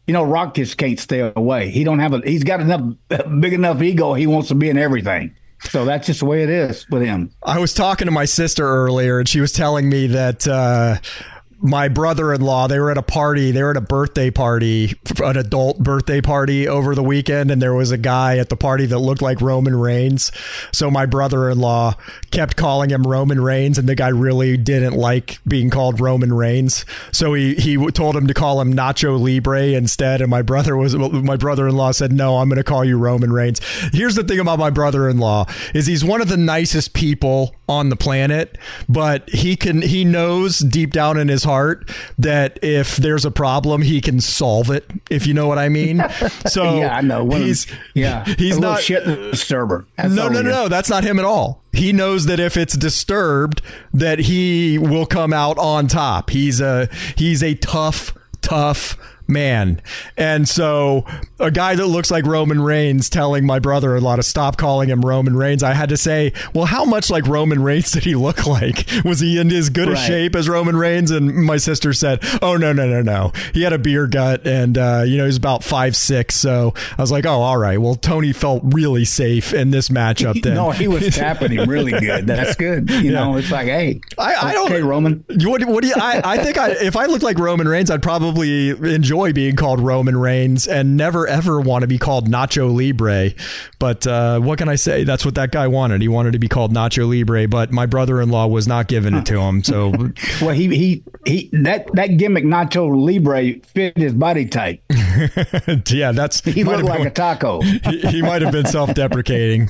Rock just can't stay away. He's got enough big enough ego. He wants to be in everything. So that's just the way it is with him. I was talking to my sister earlier, and she was telling me that my brother-in-law, they were at a party. They were at a birthday party, an adult birthday party over the weekend, and there was a guy at the party that looked like Roman Reigns. So my brother-in-law kept calling him Roman Reigns, and the guy really didn't like being called Roman Reigns. So he told him to call him Nacho Libre instead, and my brother-in-law said, no, I'm going to call you Roman Reigns. Here's the thing about my brother-in-law is he's one of the nicest people on the planet, but he knows deep down in his heart that if there's a problem, he can solve it, if you know what I mean. So yeah, I know. He's not shit disturber. No, that's not him at all. He knows that if it's disturbed, that he will come out on top. He's a tough man. And so a guy that looks like Roman Reigns telling my brother-in-law to stop calling him Roman Reigns, I had to say, well, how much like Roman Reigns did he look like? Was he in as good a shape as Roman Reigns? And my sister said, oh, no. He had a beer gut, and he was about 5'6". So I was like, oh, all right. Well, Tony felt really safe in this matchup then. No, he was tapping him really good. That's good. You know, it's like, hey, okay, Roman. What do you? I think if I looked like Roman Reigns, I'd probably enjoy being called Roman Reigns and never ever want to be called Nacho Libre. But what can I say? That's what that guy wanted. He wanted to be called Nacho Libre, but my brother-in-law was not giving it to him. So well, that gimmick Nacho Libre fit his body type. Yeah, he looked like a taco. He might have been self-deprecating.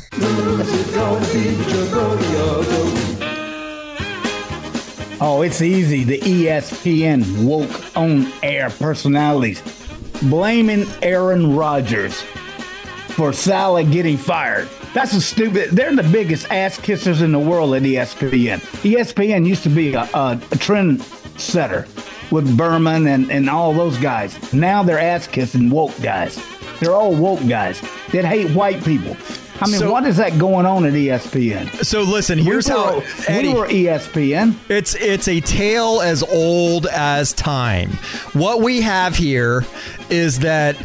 Oh, it's easy. The ESPN woke on-air personalities blaming Aaron Rodgers for Salah getting fired. That's a stupid. They're the biggest ass kissers in the world at ESPN. ESPN used to be a trend setter with Berman and all those guys. Now they're ass kissing woke guys. They're all woke guys that hate white people. I mean, what is that going on at ESPN? So listen, here's how Eddie, we were ESPN. It's a tale as old as time. What we have here is that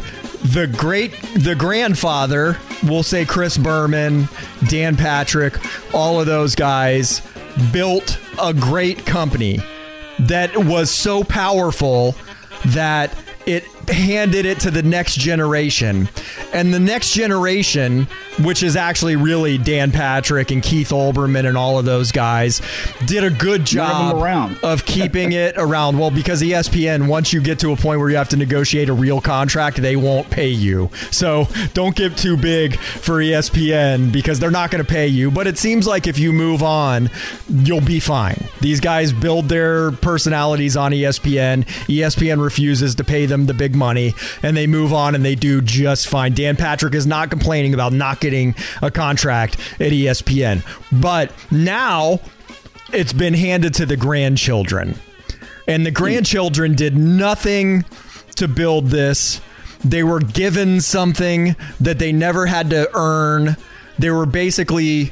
the grandfather, we'll say Chris Berman, Dan Patrick, all of those guys built a great company that was so powerful that it handed it to the next generation. And the next generation, which is actually really Dan Patrick and Keith Olbermann and all of those guys, did a good job of keeping it around. Well, because ESPN, once you get to a point where you have to negotiate a real contract, they won't pay you. So don't get too big for ESPN because they're not going to pay you. But it seems like if you move on, you'll be fine. These guys build their personalities on ESPN. ESPN refuses to pay them the big money, and they move on and they do just fine. Dan Patrick is not complaining about not getting a contract at ESPN. But now it's been handed to the grandchildren. And the grandchildren did nothing to build this. They were given something that they never had to earn. They were basically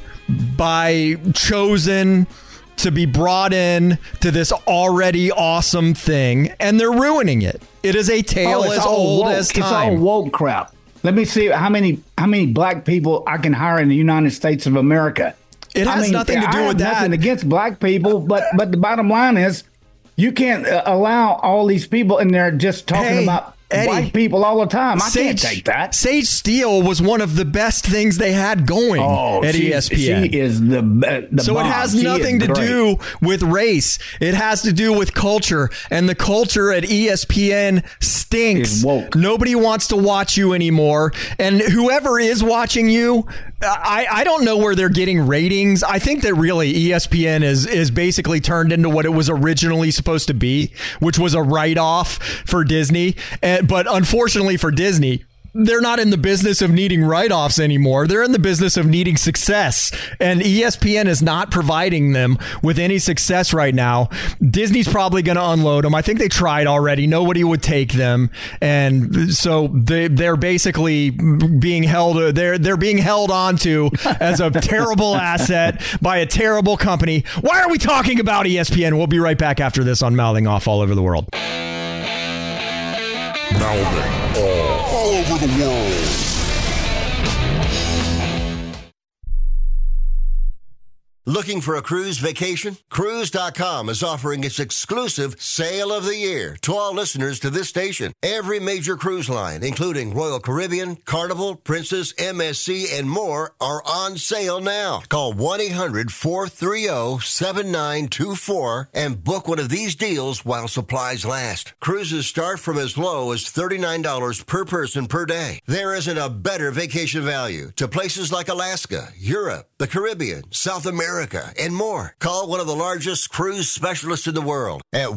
chosen to be brought in to this already awesome thing, and they're ruining it. It is a tale as old as time. It's all woke crap. Let me see how many black people I can hire in the United States of America. It has nothing to do with that. Nothing against black people, but the bottom line is you can't allow all these people in there just talking about white people all the time. I can't take that. Sage Steele was one of the best things they had going at ESPN. She is the so bomb. It has nothing to do with race. It has to do with culture. And the culture at ESPN stinks. It's woke. Nobody wants to watch you anymore. And whoever is watching you, I don't know where they're getting ratings. I think that really ESPN is basically turned into what it was originally supposed to be, which was a write-off for Disney. But unfortunately for Disney, they're not in the business of needing write-offs anymore. They're in the business of needing success. And ESPN is not providing them with any success right now. Disney's probably going to unload them. I think they tried already. Nobody would take them. And so they're basically being held. They're being held onto as a terrible asset by a terrible company. Why are we talking about ESPN? We'll be right back after this on Mouthing Off All Over the World. Melding all over the world. Looking for a cruise vacation? Cruise.com is offering its exclusive Sale of the Year to all listeners to this station. Every major cruise line, including Royal Caribbean, Carnival, Princess, MSC, and more, are on sale now. Call 1-800-430-7924 and book one of these deals while supplies last. Cruises start from as low as $39 per person per day. There isn't a better vacation value to places like Alaska, Europe, the Caribbean, South America, and more. Call one of the largest cruise specialists in the world at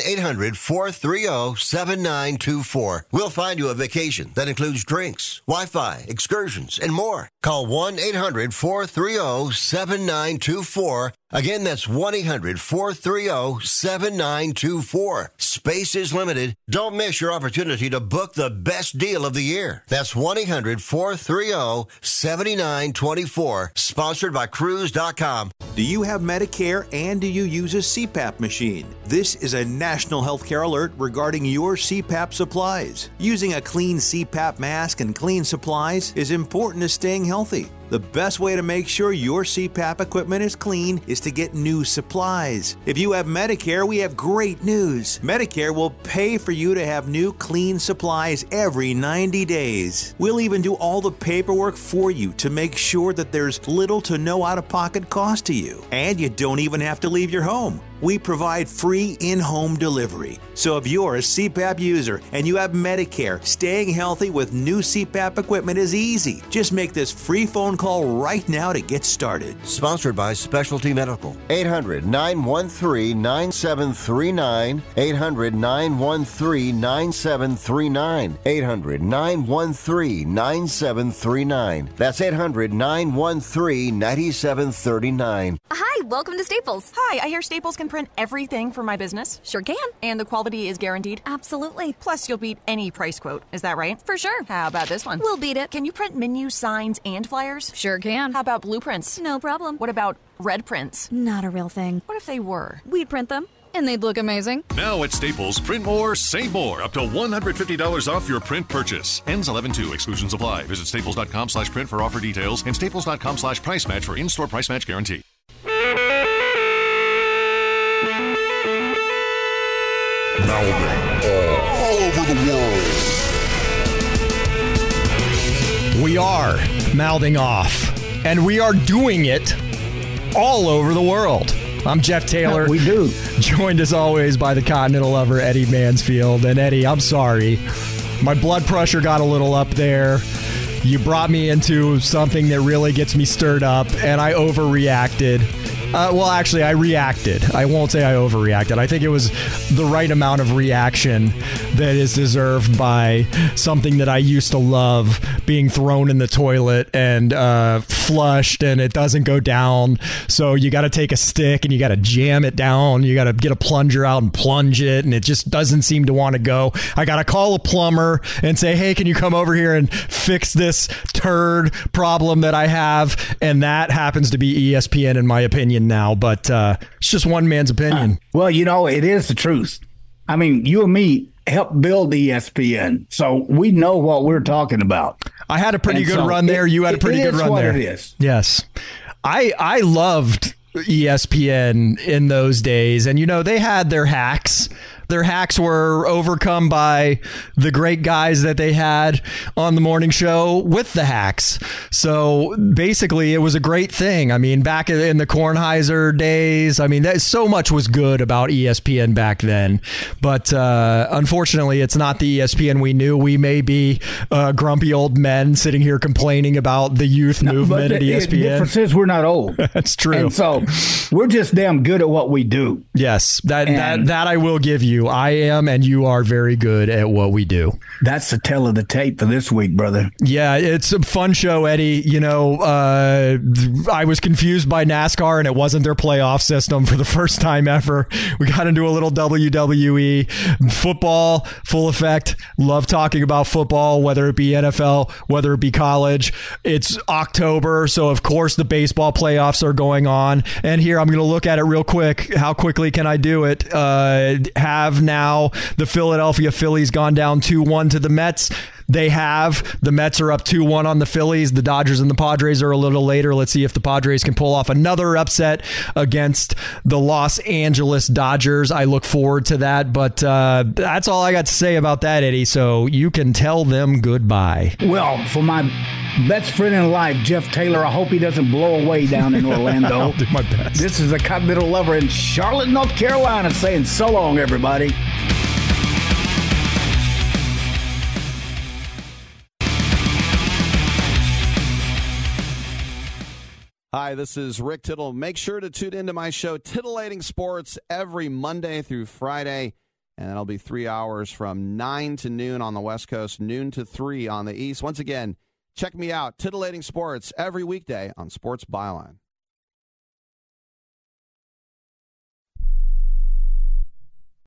1-800-430-7924. We'll find you a vacation that includes drinks, Wi-Fi, excursions, and more. Call 1-800-430-7924. Again, that's 1-800-430-7924. Space is limited. Don't miss your opportunity to book the best deal of the year. That's 1-800-430-7924. Sponsored by Cruise.com. Do you have Medicare and do you use a CPAP machine? This is a national healthcare alert regarding your CPAP supplies. Using a clean CPAP mask and clean supplies is important to staying healthy. The best way to make sure your CPAP equipment is clean is to get new supplies. If you have Medicare, we have great news. Medicare will pay for you to have new clean supplies every 90 days. We'll even do all the paperwork for you to make sure that there's little to no out-of-pocket cost to you. And you don't even have to leave your home. We provide free in-home delivery. So if you're a CPAP user and you have Medicare, staying healthy with new CPAP equipment is easy. Just make this free phone call right now to get started. Sponsored by Specialty Medical. 800-913-9739. 800-913-9739. 800-913-9739. That's 800-913-9739. Hi, welcome to Staples. Hi, I hear Staples can print everything for my business. Sure can. And the quality is guaranteed? Absolutely. Plus, you'll beat any price quote. Is that right? For sure. How about this one? We'll beat it. Can you print menus, signs, and flyers? Sure can. How about blueprints? No problem. What about red prints? Not a real thing. What if they were? We'd print them, and they'd look amazing. Now at Staples, print more, save more. Up to $150 off your print purchase. Ends 11/2. Exclusions apply. Visit staples.com/print for offer details and staples.com/price match for in-store price match guarantee. Melding all over the world. We are mouthing off, and we are doing it all over the world. I'm Jeff Taylor. We do. Joined as always by the Continental lover, Eddie Mansfield. And Eddie, I'm sorry. My blood pressure got a little up there. You brought me into something that really gets me stirred up, and I overreacted. Well, actually, I reacted. I won't say I overreacted. I think it was the right amount of reaction that is deserved by something that I used to love being thrown in the toilet and flushed, and it doesn't go down. So you got to take a stick and you got to jam it down. You got to get a plunger out and plunge it, and it just doesn't seem to want to go. I got to call a plumber and say, hey, can you come over here and fix this turd problem that I have? And that happens to be ESPN, in my opinion, now, but it's just one man's opinion. Well, you know, it is the truth. I mean, you and me helped build ESPN, so we know what we're talking about. I had a pretty good run there. You had a pretty good run there. It is. Yes. I loved ESPN in those days, and you know, they had their hacks. Their hacks were overcome by the great guys that they had on the morning show with the hacks. So basically, it was a great thing. I mean, back in the Kornheiser days, I mean, so much was good about ESPN back then. But unfortunately, it's not the ESPN we knew. We may be grumpy old men sitting here complaining about the youth movement at ESPN. The difference is we're not old. That's true. And so we're just damn good at what we do. Yes, that I will give you. I am, and you are very good at what we do. That's the tale of the tape for this week, brother. Yeah, it's a fun show, Eddie. You know, I was confused by NASCAR, and it wasn't their playoff system for the first time ever. We got into a little WWE. Football, full effect. Love talking about football, whether it be NFL, whether it be college. It's October, so of course the baseball playoffs are going on. And here, I'm going to look at it real quick. How quickly can I do it? Have have now the Philadelphia Phillies gone down 2-1 to the Mets? They have. The Mets are up 2-1 on the Phillies. The Dodgers and the Padres are a little later. Let's see if the Padres can pull off another upset against the Los Angeles Dodgers. I look forward to that. But that's all I got to say about that, Eddie. So you can tell them goodbye. Well, for my best friend in life, Jeff Taylor, I hope he doesn't blow away down in Orlando. I'll do my best. This is a Continental Lover in Charlotte, North Carolina, saying so long, everybody. Hi, this is Rick Tittle. Make sure to tune into my show, Titillating Sports, every Monday through Friday. And that'll be 3 hours from 9 to noon on the West Coast, noon to 3 on the East. Once again, check me out, Titillating Sports, every weekday on Sports Byline.